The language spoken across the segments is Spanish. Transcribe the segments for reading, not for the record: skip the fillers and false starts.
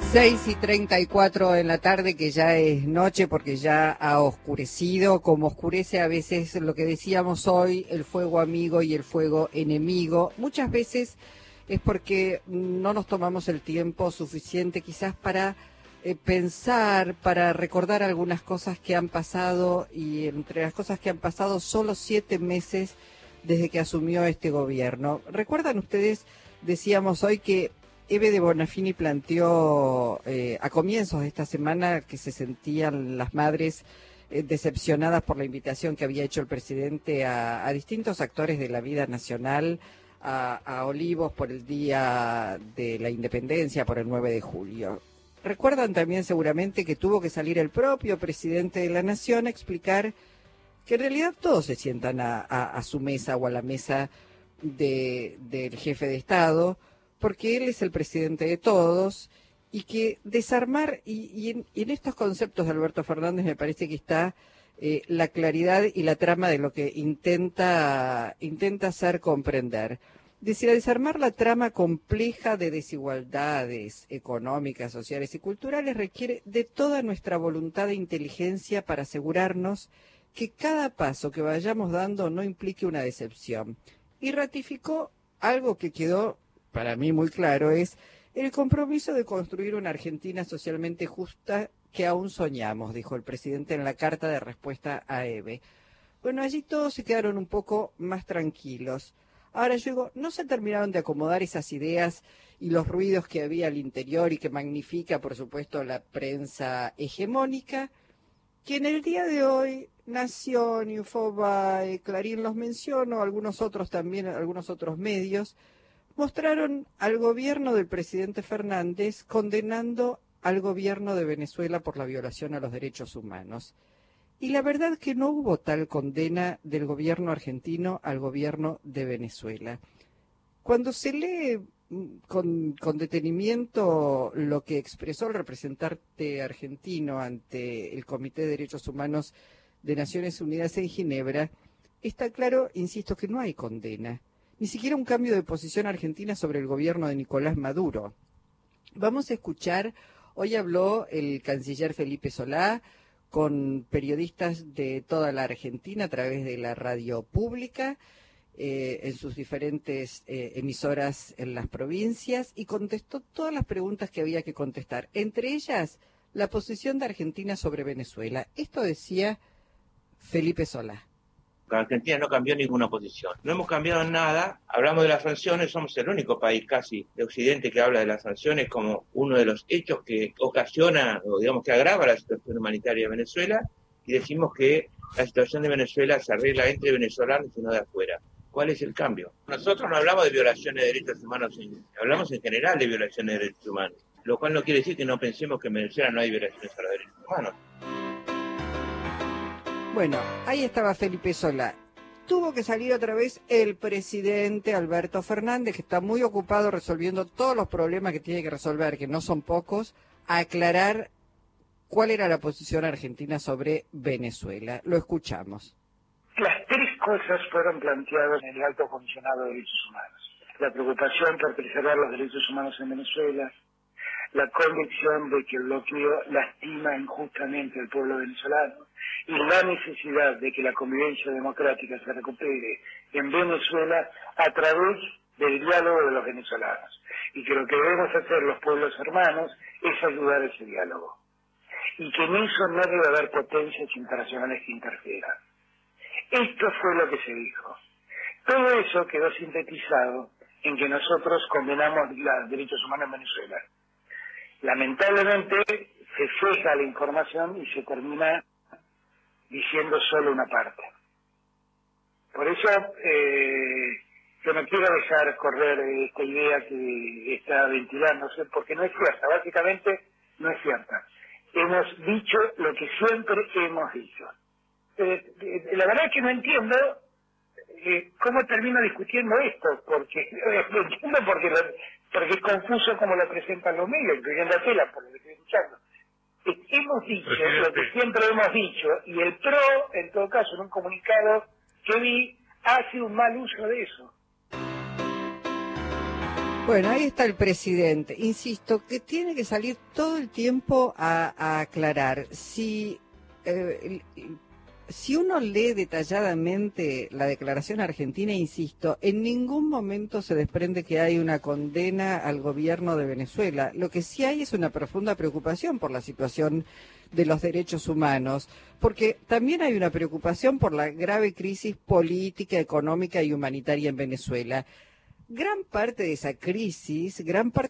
6:34 en la tarde, que ya es noche porque ya ha oscurecido, como oscurece a veces lo que decíamos hoy, el fuego amigo y el fuego enemigo. Muchas veces es porque no nos tomamos el tiempo suficiente quizás para pensar, para recordar algunas cosas que han pasado, y entre las cosas que han pasado, solo 7 meses desde que asumió este gobierno. ¿Recuerdan ustedes? Decíamos hoy que Eve de Bonafini planteó a comienzos de esta semana que se sentían las madres decepcionadas por la invitación que había hecho el presidente a distintos actores de la vida nacional, a Olivos por el Día de la Independencia, por el 9 de julio. Recuerdan también seguramente que tuvo que salir el propio presidente de la Nación a explicar que en realidad todos se sientan a su mesa o a la mesa del jefe de Estado, porque él es el presidente de todos, y que desarmar, y en estos conceptos de Alberto Fernández me parece que está la claridad y la trama de lo que intenta hacer comprender. Decir, desarmar la trama compleja de desigualdades económicas, sociales y culturales requiere de toda nuestra voluntad e inteligencia para asegurarnos que cada paso que vayamos dando no implique una decepción. Y ratificó algo que quedó para mí muy claro, es el compromiso de construir una Argentina socialmente justa que aún soñamos, dijo el presidente en la carta de respuesta a Eve. Bueno, allí todos se quedaron un poco más tranquilos. Ahora yo digo, no se terminaron de acomodar esas ideas y los ruidos que había al interior y que magnifica, por supuesto, la prensa hegemónica, que en el día de hoy Nación, Infobae, Clarín los menciono, algunos otros también, algunos otros medios, mostraron al gobierno del presidente Fernández condenando al gobierno de Venezuela por la violación a los derechos humanos. Y la verdad que no hubo tal condena del gobierno argentino al gobierno de Venezuela. Cuando se lee con detenimiento lo que expresó el representante argentino ante el Comité de Derechos Humanos de Naciones Unidas en Ginebra, está claro, insisto, que no hay condena. Ni siquiera un cambio de posición argentina sobre el gobierno de Nicolás Maduro. Vamos a escuchar, hoy habló el canciller Felipe Solá con periodistas de toda la Argentina a través de la radio pública, en sus diferentes emisoras en las provincias, y contestó todas las preguntas que había que contestar, entre ellas la posición de Argentina sobre Venezuela. Esto decía Felipe Solá. Argentina no cambió ninguna posición. No hemos cambiado nada. Hablamos de las sanciones, somos el único país casi de Occidente que habla de las sanciones como uno de los hechos que ocasiona, o digamos que agrava la situación humanitaria de Venezuela, y decimos que la situación de Venezuela se arregla entre venezolanos y no de afuera. ¿Cuál es el cambio? Nosotros no hablamos de violaciones de derechos humanos, hablamos en general de violaciones de derechos humanos, lo cual no quiere decir que no pensemos que en Venezuela no hay violaciones a los derechos humanos. Bueno, ahí estaba Felipe Solá. Tuvo que salir otra vez el presidente Alberto Fernández, que está muy ocupado resolviendo todos los problemas que tiene que resolver, que no son pocos, a aclarar cuál era la posición argentina sobre Venezuela. Lo escuchamos. Las tres cosas fueron planteadas en el Alto Comisionado de Derechos Humanos. La preocupación por preservar los derechos humanos en Venezuela, la convicción de que el bloqueo lastima injustamente al pueblo venezolano, y la necesidad de que la convivencia democrática se recupere en Venezuela a través del diálogo de los venezolanos, y que lo que debemos hacer los pueblos hermanos es ayudar a ese diálogo, y que en eso no debe haber potencias internacionales que interfieran. Esto fue lo que se dijo. Todo eso quedó sintetizado en que nosotros condenamos los derechos humanos en Venezuela. Lamentablemente se ceja la información y se termina diciendo solo una parte. Por eso yo no quiero dejar correr esta idea que está ventilándose, porque no es cierta, básicamente no es cierta. Hemos dicho lo que siempre hemos dicho. La verdad es que no entiendo cómo termino discutiendo esto, porque lo entiendo porque es confuso como lo presentan los medios, incluyendo a Tela, por lo que estoy escuchando. Hemos dicho lo que siempre hemos dicho, y el PRO, en todo caso, en un comunicado que vi, hace un mal uso de eso. Bueno, ahí está el presidente. Insisto, que tiene que salir todo el tiempo a aclarar. Si uno lee detalladamente la declaración argentina, insisto, en ningún momento se desprende que hay una condena al gobierno de Venezuela. Lo que sí hay es una profunda preocupación por la situación de los derechos humanos, porque también hay una preocupación por la grave crisis política, económica y humanitaria en Venezuela. Gran parte de esa crisis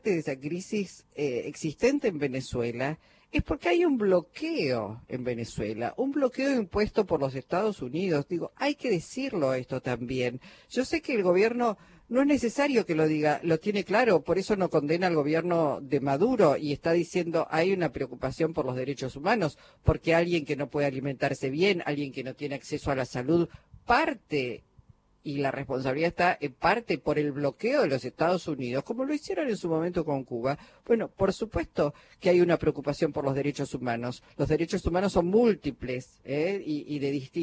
existente en Venezuela es porque hay un bloqueo en Venezuela, un bloqueo impuesto por los Estados Unidos. Digo, hay que decirlo esto también. Yo sé que el gobierno no es necesario que lo diga, lo tiene claro, por eso no condena al gobierno de Maduro y está diciendo hay una preocupación por los derechos humanos, porque alguien que no puede alimentarse bien, alguien que no tiene acceso a la salud, parte, y la responsabilidad está en parte por el bloqueo de los Estados Unidos, como lo hicieron en su momento con Cuba. Bueno, por supuesto que hay una preocupación por los derechos humanos. Los derechos humanos son múltiples y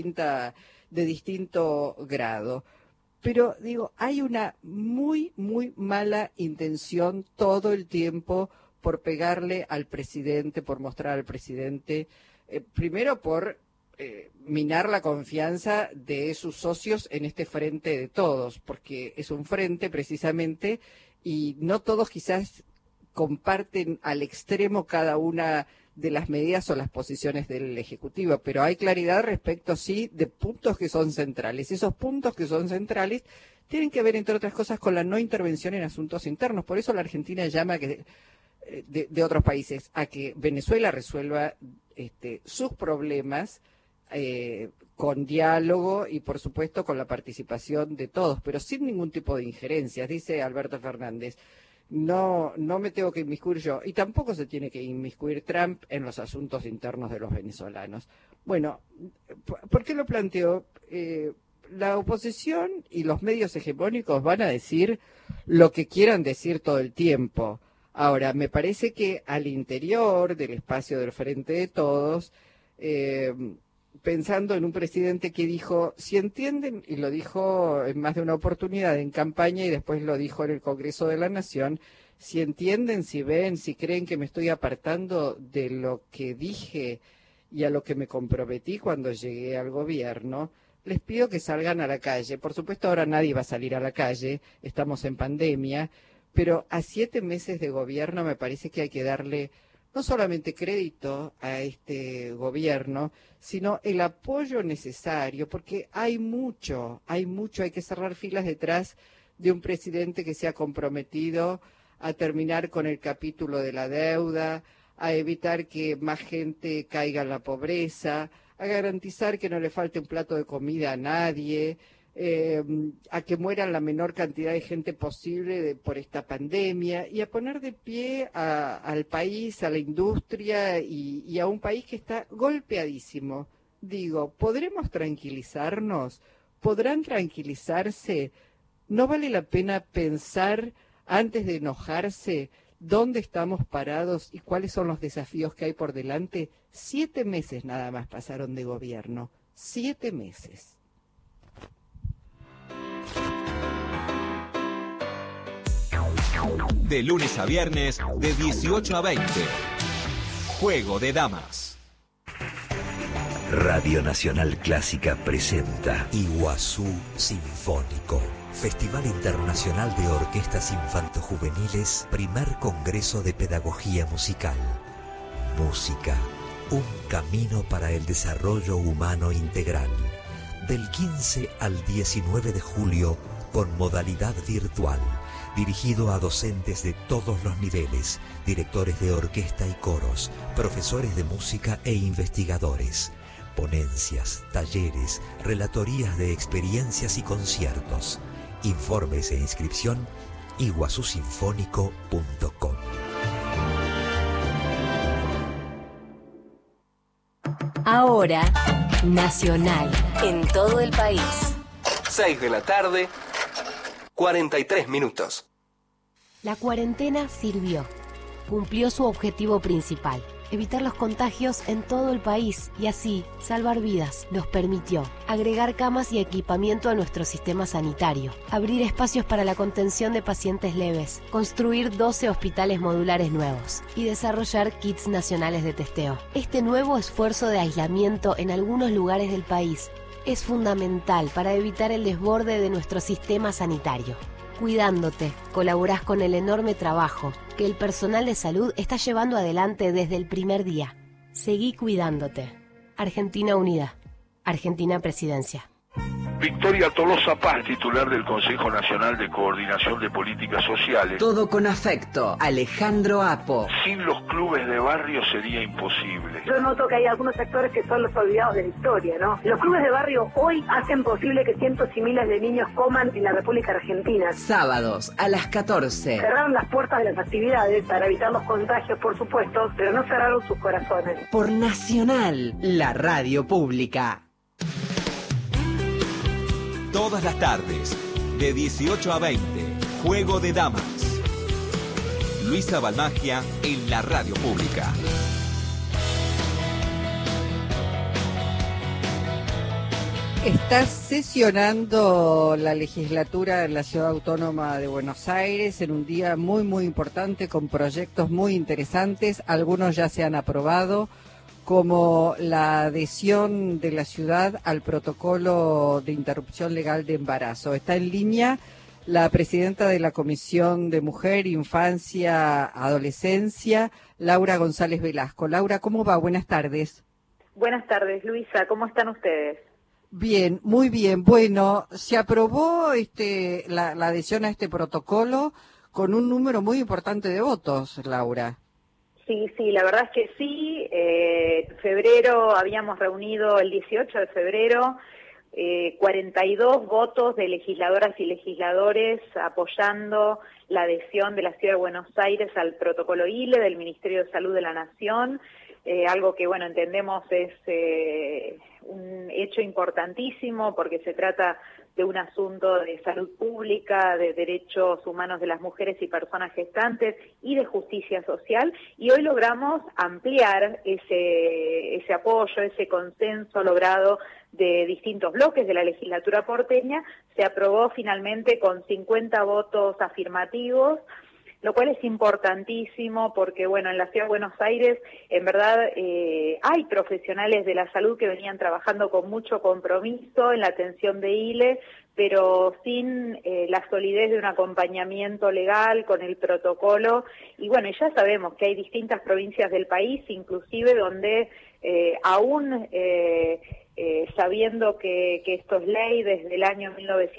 de distinto grado. Pero digo, hay una muy, muy mala intención todo el tiempo por pegarle al presidente, por mostrar al presidente, primero por minar la confianza de sus socios en este frente de todos, porque es un frente precisamente y no todos quizás comparten al extremo cada una de las medidas o las posiciones del Ejecutivo, pero hay claridad respecto, sí, de puntos que son centrales. Esos puntos que son centrales tienen que ver, entre otras cosas, con la no intervención en asuntos internos. Por eso la Argentina llama de otros países a que Venezuela resuelva sus problemas con diálogo y, por supuesto, con la participación de todos, pero sin ningún tipo de injerencias. Dice Alberto Fernández, no me tengo que inmiscuir yo, y tampoco se tiene que inmiscuir Trump en los asuntos internos de los venezolanos. Bueno, ¿por qué lo planteo? La oposición y los medios hegemónicos van a decir lo que quieran decir todo el tiempo. Ahora, me parece que al interior del espacio del Frente de Todos, pensando en un presidente que dijo, si entienden, y lo dijo en más de una oportunidad en campaña y después lo dijo en el Congreso de la Nación, si entienden, si ven, si creen que me estoy apartando de lo que dije y a lo que me comprometí cuando llegué al gobierno, les pido que salgan a la calle. Por supuesto, ahora nadie va a salir a la calle, estamos en pandemia, pero a 7 meses de gobierno me parece que hay que darle no solamente crédito a este gobierno, sino el apoyo necesario, porque hay mucho, hay que cerrar filas detrás de un presidente que se ha comprometido a terminar con el capítulo de la deuda, a evitar que más gente caiga en la pobreza, a garantizar que no le falte un plato de comida a nadie, a que muera la menor cantidad de gente posible por esta pandemia y a poner de pie al país, a la industria y a un país que está golpeadísimo. Digo, ¿podremos tranquilizarnos? ¿Podrán tranquilizarse? ¿No vale la pena pensar antes de enojarse dónde estamos parados y cuáles son los desafíos que hay por delante? 7 meses nada más pasaron de gobierno, 7 meses. De lunes a viernes, de 18 a 20. Juego de Damas. Radio Nacional Clásica presenta Iguazú Sinfónico. Festival Internacional de Orquestas Infantojuveniles, primer Congreso de Pedagogía Musical. Música, un camino para el desarrollo humano integral. Del 15 al 19 de julio, con modalidad virtual. Dirigido a docentes de todos los niveles, directores de orquesta y coros, profesores de música e investigadores. Ponencias, talleres, relatorías de experiencias y conciertos. Informes e inscripción, iguazusinfónico.com. Ahora, nacional, en todo el país. 6 de la tarde, 43 minutos. La cuarentena sirvió. Cumplió su objetivo principal. evitar los contagios en todo el país y así salvar vidas. Nos permitió agregar camas y equipamiento a nuestro sistema sanitario, abrir espacios para la contención de pacientes leves, construir 12 hospitales modulares nuevos y desarrollar kits nacionales de testeo. Este nuevo esfuerzo de aislamiento en algunos lugares del país es fundamental para evitar el desborde de nuestro sistema sanitario. Cuidándote, colaborás con el enorme trabajo que el personal de salud está llevando adelante desde el primer día. Seguí cuidándote. Argentina Unida. Argentina Presidencia. Victoria Tolosa Paz, titular del Consejo Nacional de Coordinación de Políticas Sociales. Todo con afecto. Alejandro Apo. Sin los clubes de barrio sería imposible. Yo noto que hay algunos sectores que son los olvidados de la historia, ¿no? Los clubes de barrio hoy hacen posible que cientos y miles de niños coman en la República Argentina. Sábados a las 14. Cerraron las puertas de las actividades para evitar los contagios, por supuesto, pero no cerraron sus corazones. Por Nacional, la radio pública. Todas las tardes, de 18 a 20, Juego de Damas. Luisa Balmagia en la radio pública. Está sesionando la legislatura en la Ciudad Autónoma de Buenos Aires en un día muy, muy importante, con proyectos muy interesantes. Algunos ya se han aprobado, como la adhesión de la ciudad al protocolo de interrupción legal de embarazo. Está en línea la presidenta de la Comisión de Mujer, Infancia, Adolescencia, Laura González Velasco. Laura, ¿cómo va? Buenas tardes. Buenas tardes, Luisa. ¿Cómo están ustedes? Bien, muy bien. Bueno, se aprobó la adhesión a este protocolo con un número muy importante de votos, Laura. Sí, la verdad es que sí. En febrero habíamos reunido, el 18 de febrero, 42 votos de legisladoras y legisladores apoyando la adhesión de la Ciudad de Buenos Aires al protocolo ILE del Ministerio de Salud de la Nación, algo que, bueno, entendemos es un hecho importantísimo porque se trata de un asunto de salud pública, de derechos humanos de las mujeres y personas gestantes y de justicia social, y hoy logramos ampliar ese apoyo, ese consenso logrado de distintos bloques de la legislatura porteña. Se aprobó finalmente con 50 votos afirmativos, lo cual es importantísimo porque, bueno, en la Ciudad de Buenos Aires, en verdad, hay profesionales de la salud que venían trabajando con mucho compromiso en la atención de ILE, pero sin la solidez de un acompañamiento legal con el protocolo. Y bueno, ya sabemos que hay distintas provincias del país, inclusive donde aún sabiendo que esto es ley desde el año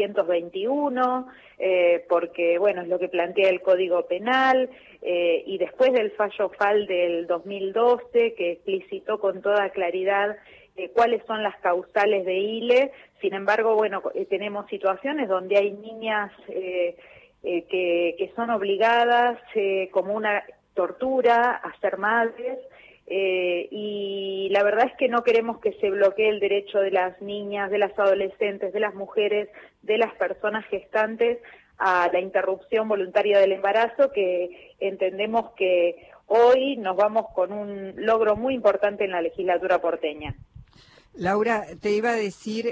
1921, porque, bueno, es lo que plantea el Código Penal, y después del fallo FAL del 2012, que explicitó con toda claridad cuáles son las causales de ILE. Sin embargo, bueno, tenemos situaciones donde hay niñas que son obligadas como una tortura a ser madres, y la verdad es que no queremos que se bloquee el derecho de las niñas, de las adolescentes, de las mujeres, de las personas gestantes a la interrupción voluntaria del embarazo, que entendemos que hoy nos vamos con un logro muy importante en la legislatura porteña. Laura, te iba a decir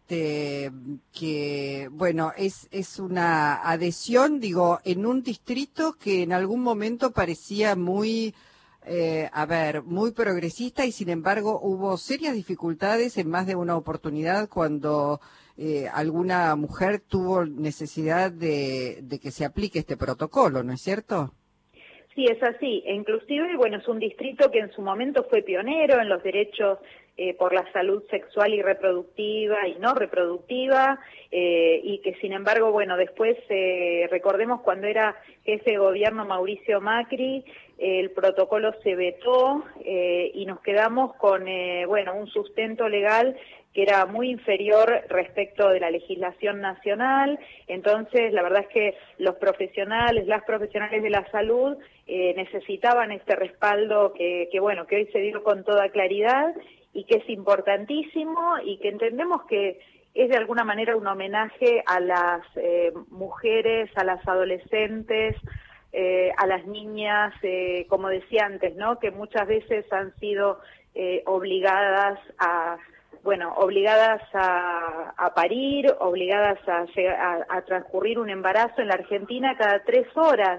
que, bueno, es una adhesión, digo, en un distrito que en algún momento parecía muy muy progresista, y sin embargo hubo serias dificultades en más de una oportunidad cuando alguna mujer tuvo necesidad de que se aplique este protocolo, ¿no es cierto? Sí, es así. E inclusive, bueno, es un distrito que en su momento fue pionero en los derechos por la salud sexual y reproductiva y no reproductiva, y que sin embargo, bueno, después recordemos cuando era jefe de gobierno Mauricio Macri, el protocolo se vetó y nos quedamos con, bueno, un sustento legal que era muy inferior respecto de la legislación nacional. Entonces, la verdad es que los profesionales, las profesionales de la salud necesitaban este respaldo que bueno, que hoy se dio con toda claridad y que es importantísimo, y que entendemos que es de alguna manera un homenaje a las mujeres, a las adolescentes, a las niñas, como decía antes, ¿no? Que muchas veces han sido obligadas a parir, obligadas a transcurrir un embarazo. En la Argentina cada 3 horas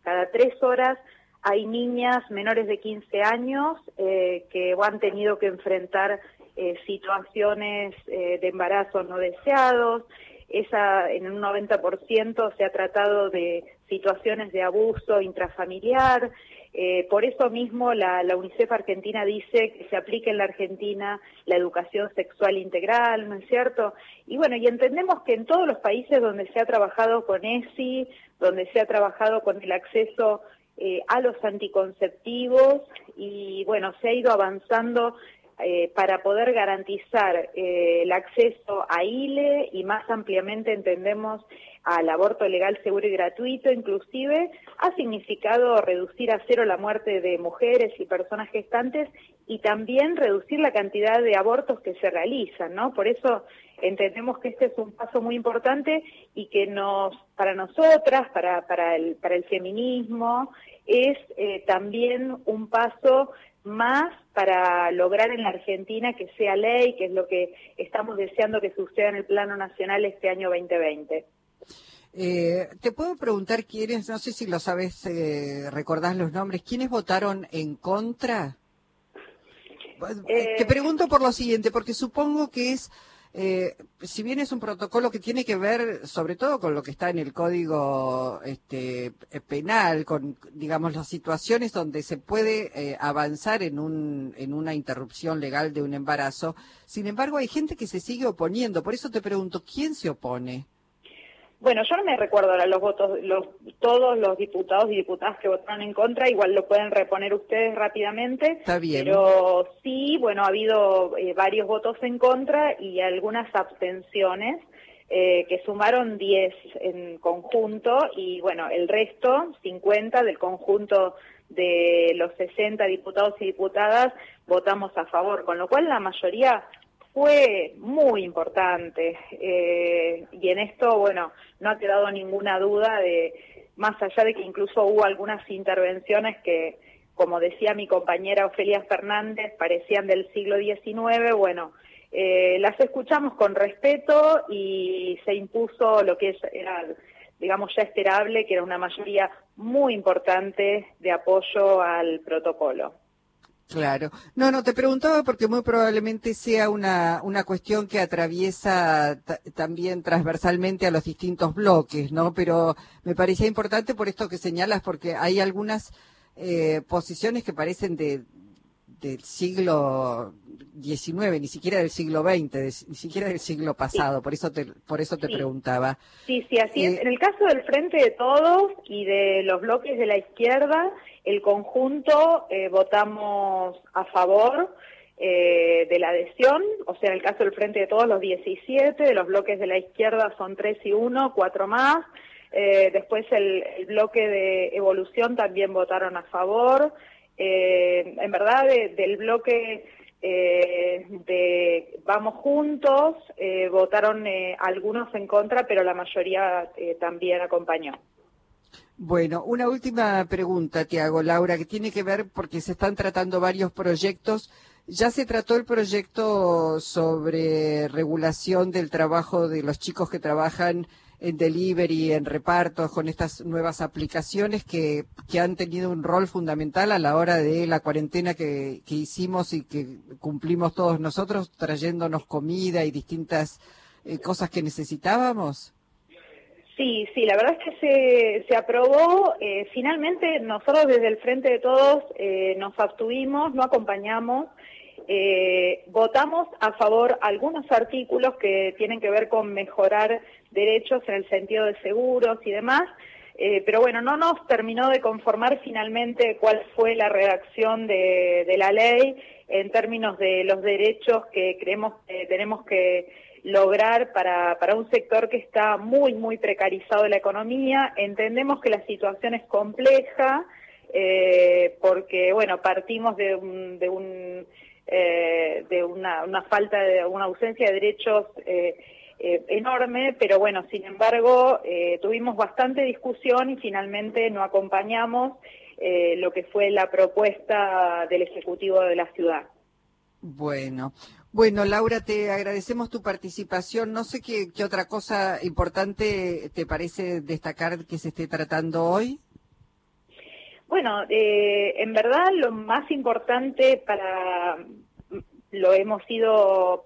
hay niñas menores de 15 años que han tenido que enfrentar situaciones de embarazos no deseados. En un 90% se ha tratado de situaciones de abuso intrafamiliar. Por eso mismo la UNICEF Argentina dice que se aplique en la Argentina la educación sexual integral, ¿no es cierto? Y bueno, y entendemos que en todos los países donde se ha trabajado con ESI, donde se ha trabajado con el acceso a los anticonceptivos, y bueno, se ha ido avanzando para poder garantizar el acceso a ILE y más ampliamente entendemos al aborto legal, seguro y gratuito. Inclusive ha significado reducir a 0 la muerte de mujeres y personas gestantes y también reducir la cantidad de abortos que se realizan, ¿no? Por eso entendemos que este es un paso muy importante y que para nosotras, para el feminismo, es también un paso más para lograr en la Argentina que sea ley, que es lo que estamos deseando que suceda en el plano nacional este año 2020. Te puedo preguntar quiénes, no sé si lo sabes, recordás los nombres, ¿quiénes votaron en contra? Te pregunto por lo siguiente, porque supongo que si bien es un protocolo que tiene que ver sobre todo con lo que está en el Código Penal, con, digamos, las situaciones donde se puede avanzar en una interrupción legal de un embarazo, sin embargo hay gente que se sigue oponiendo, por eso te pregunto, ¿quién se opone? Bueno, yo no me recuerdo ahora los votos, todos los diputados y diputadas que votaron en contra, igual lo pueden reponer ustedes rápidamente. Está bien. Pero sí, bueno, ha habido varios votos en contra y algunas abstenciones, que sumaron 10 en conjunto, y bueno, el resto, 50 del conjunto de los 60 diputados y diputadas, votamos a favor, con lo cual la mayoría fue muy importante, y en esto, bueno, no ha quedado ninguna duda más allá de que incluso hubo algunas intervenciones que, como decía mi compañera Ofelia Fernández, parecían del siglo XIX, bueno, las escuchamos con respeto y se impuso lo que era, digamos, ya esperable, que era una mayoría muy importante de apoyo al protocolo. Claro. No, te preguntaba porque muy probablemente sea una cuestión que atraviesa también transversalmente a los distintos bloques, ¿no? Pero me parecía importante por esto que señalas, porque hay algunas posiciones que parecen del siglo XIX, ni siquiera del siglo XX, ni siquiera del siglo pasado, sí. por eso te preguntaba. Sí, así es. En el caso del Frente de Todos y de los bloques de la izquierda, el conjunto votamos a favor de la adhesión, o sea, en el caso del Frente de Todos, los 17, de los bloques de la izquierda son 3 y 1, 4 más, después el bloque de Evolución también votaron a favor. En verdad, del bloque de Vamos Juntos, votaron algunos en contra, pero la mayoría también acompañó. Bueno, una última pregunta te hago, Laura, que tiene que ver porque se están tratando varios proyectos. Ya se trató el proyecto sobre regulación del trabajo de los chicos que trabajan en delivery, en repartos, con estas nuevas aplicaciones que han tenido un rol fundamental a la hora de la cuarentena que hicimos y que cumplimos todos nosotros, trayéndonos comida y distintas cosas que necesitábamos. Sí, la verdad es que se aprobó. Finalmente nosotros desde el Frente de Todos nos abstuvimos, no acompañamos. Votamos a favor algunos artículos que tienen que ver con mejorar derechos en el sentido de seguros y demás, pero bueno, no nos terminó de conformar finalmente cuál fue la redacción de la ley en términos de los derechos que creemos que tenemos que lograr para un sector que está muy, muy precarizado de la economía. Entendemos que la situación es compleja, porque bueno, partimos de una falta de una ausencia de derechos enorme, pero bueno, sin embargo, tuvimos bastante discusión y finalmente no acompañamos lo que fue la propuesta del Ejecutivo de la ciudad. Bueno, Laura, te agradecemos tu participación. No sé qué otra cosa importante te parece destacar que se esté tratando hoy. Bueno, en verdad lo más importante lo hemos ido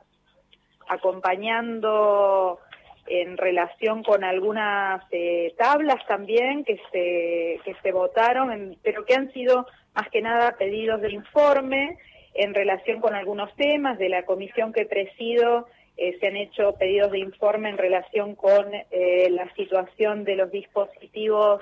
acompañando en relación con algunas tablas también que se votaron, pero que han sido más que nada pedidos de informe en relación con algunos temas. De la comisión que presido se han hecho pedidos de informe en relación con la situación de los dispositivos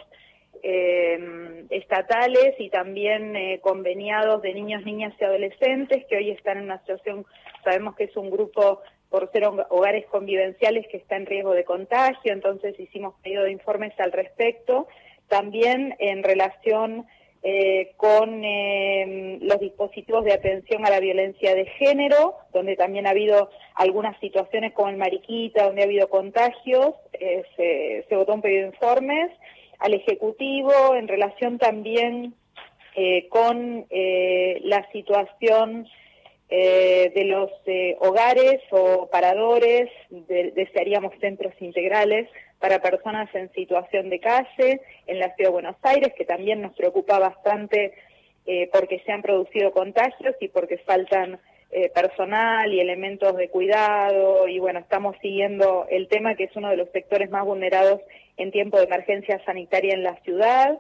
estatales y también conveniados de niños, niñas y adolescentes que hoy están en una situación, sabemos que es un grupo por ser hogares convivenciales que está en riesgo de contagio, entonces hicimos pedido de informes al respecto. También en relación con los dispositivos de atención a la violencia de género, donde también ha habido algunas situaciones como en Mariquita, donde ha habido contagios, se votó un pedido de informes al Ejecutivo en relación también con la situación de los hogares o paradores, desearíamos centros integrales para personas en situación de calle en la Ciudad de Buenos Aires, que también nos preocupa bastante porque se han producido contagios y porque faltan personal y elementos de cuidado, y bueno, estamos siguiendo el tema, que es uno de los sectores más vulnerados en tiempo de emergencia sanitaria en la ciudad.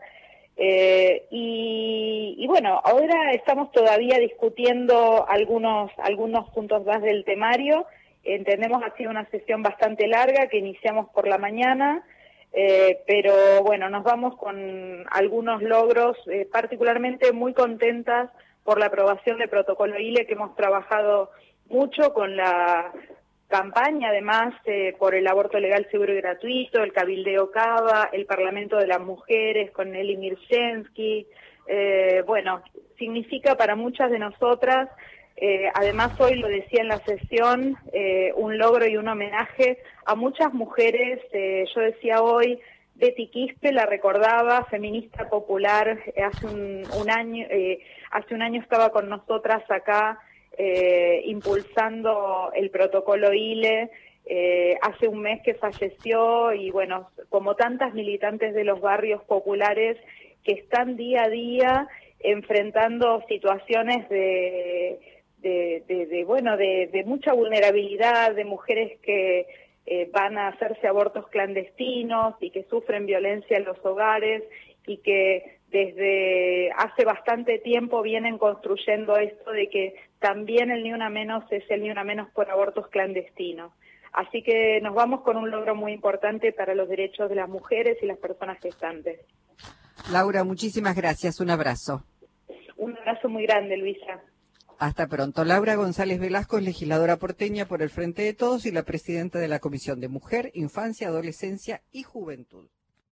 Y bueno, ahora estamos todavía discutiendo algunos puntos más del temario. Entendemos ha sido una sesión bastante larga que iniciamos por la mañana, pero bueno, nos vamos con algunos logros, particularmente muy contentas por la aprobación del protocolo ILE, que hemos trabajado mucho con la campaña, además, por el aborto legal, seguro y gratuito, el Cabildeo Cava, el Parlamento de las Mujeres con Nelly Mirchensky. Bueno, significa para muchas de nosotras, además hoy lo decía en la sesión, un logro y un homenaje a muchas mujeres. Yo decía hoy, Betty Quispe la recordaba, feminista popular, hace un año estaba con nosotras acá impulsando el protocolo ILE, hace un mes que falleció, y bueno, como tantas militantes de los barrios populares que están día a día enfrentando situaciones de mucha vulnerabilidad, de mujeres que van a hacerse abortos clandestinos y que sufren violencia en los hogares, y que desde hace bastante tiempo vienen construyendo esto de que también el Ni Una Menos es el Ni Una Menos por abortos clandestinos. Así que nos vamos con un logro muy importante para los derechos de las mujeres y las personas gestantes. Laura, muchísimas gracias. Un abrazo. Un abrazo muy grande, Luisa. Hasta pronto. Laura González Velasco, legisladora porteña por el Frente de Todos y la presidenta de la Comisión de Mujer, Infancia, Adolescencia y Juventud.